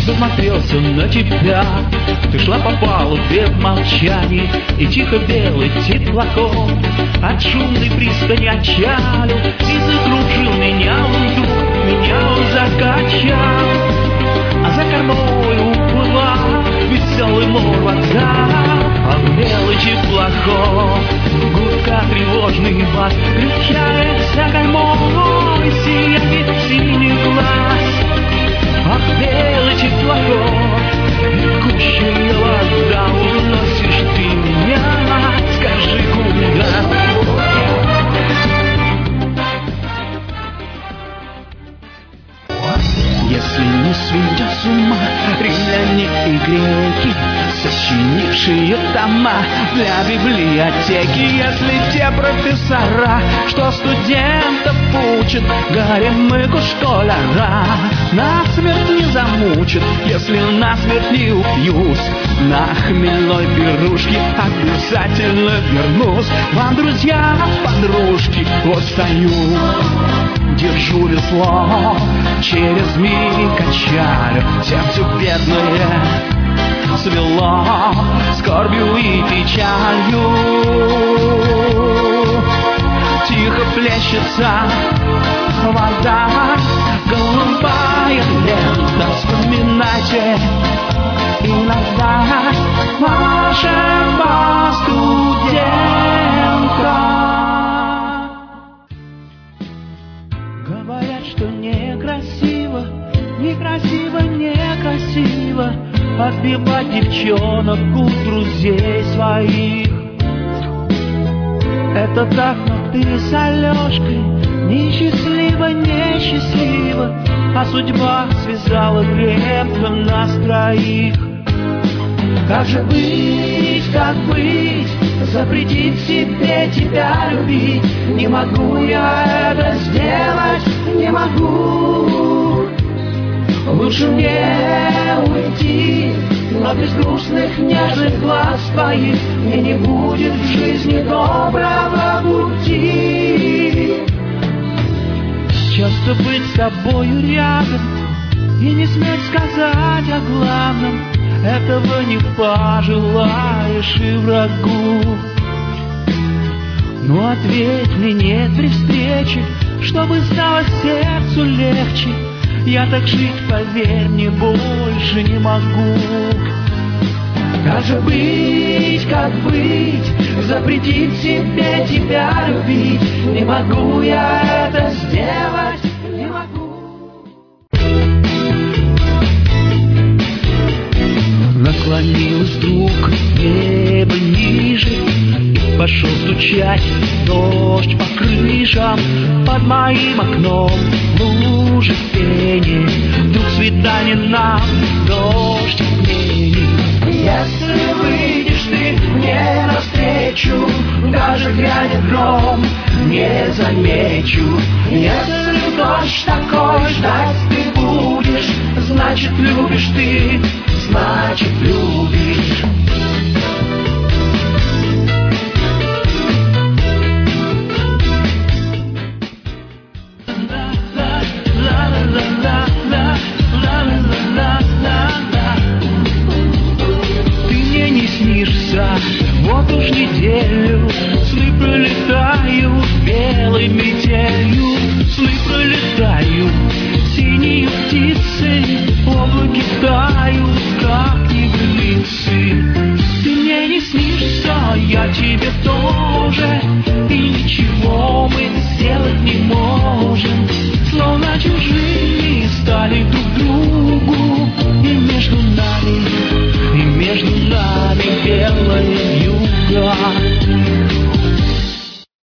засмотрелся на тебя. Ты шла по палубе в молчании, и тихо белый теплоход от шумной пристани отчалил и закружил меня вдруг, меня он закачал. А за кормой уплыла веселый мор вода, а белый теплоход, гудка тревожный бас, кричает за кормой сияет синий глаз. Ах, белый теплоход, текущая вода, уносишь ты меня, скажи, куда? Если не сведет с ума римляне и греки, сочинившие тома для библиотеки, если те профессора, что студентов учат, горемыку школяра насмерть не замучат, если насмерть не убьют, на хмельной пирушке обязательно вернусь. Вам, друзья, подружки, вот стою, держу весло, через миг качаю, сердце бедное свело скорбью и печалью. Тихо плещется вода, голубая лента, вспоминайте иногда вашего студента. Говорят, что некрасиво, некрасиво, некрасиво отбивать девчонок у друзей своих. Это так, но ты с Алешкой несчастливо, несчастливо, а судьба связала крепко нас троих. Как же быть, как быть, запретить себе тебя любить? Не могу я это сделать, не могу. Лучше мне уйти, но без грустных нежных глаз твоих мне не будет в жизни доброго пути. Часто быть с тобою рядом и не сметь сказать о главном, этого не пожелаешь и врагу. Но ответь мне нет при встрече, чтобы стало сердцу легче. Я так жить, поверь мне, больше не могу. Как же быть, как быть, запретить себе тебя любить? Не могу я это сделать, не могу. Наклонилась вдруг небо ниже, и пошел стучать дождь по крышам. Под моим окном лужи пени, вдруг свидание нам, дождь мнений. Если выйдешь ты мне навстречу, даже глядя гром, не замечу. Если дождь такой ждать ты будешь, значит любишь ты, значит любишь. Вот уж неделю сны пролетают белой метелью, сны пролетают синие птицы, облаки тают, как небылицы. Ты мне не снишься, я тебе тоже, и ничего мы сделать не можем.